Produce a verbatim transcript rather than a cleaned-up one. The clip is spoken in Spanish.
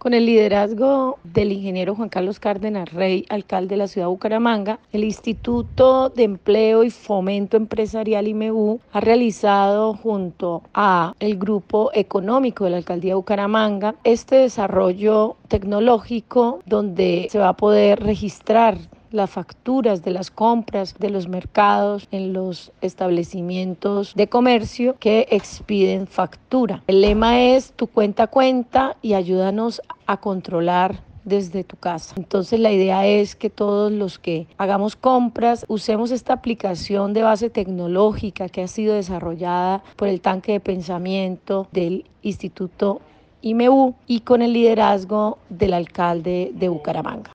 Con el liderazgo del ingeniero Juan Carlos Cárdenas Rey, alcalde de la ciudad de Bucaramanga, el Instituto de Empleo y Fomento Empresarial I M E-U ha realizado junto a el Grupo Económico de la Alcaldía de Bucaramanga este desarrollo tecnológico donde se va a poder registrar las facturas de las compras de los mercados en los establecimientos de comercio que expiden factura. El lema es tu cuenta cuenta y ayúdanos a controlar desde tu casa. Entonces la idea es que todos los que hagamos compras usemos esta aplicación de base tecnológica que ha sido desarrollada por el tanque de pensamiento del Instituto I M E-U y con el liderazgo del alcalde de Bucaramanga.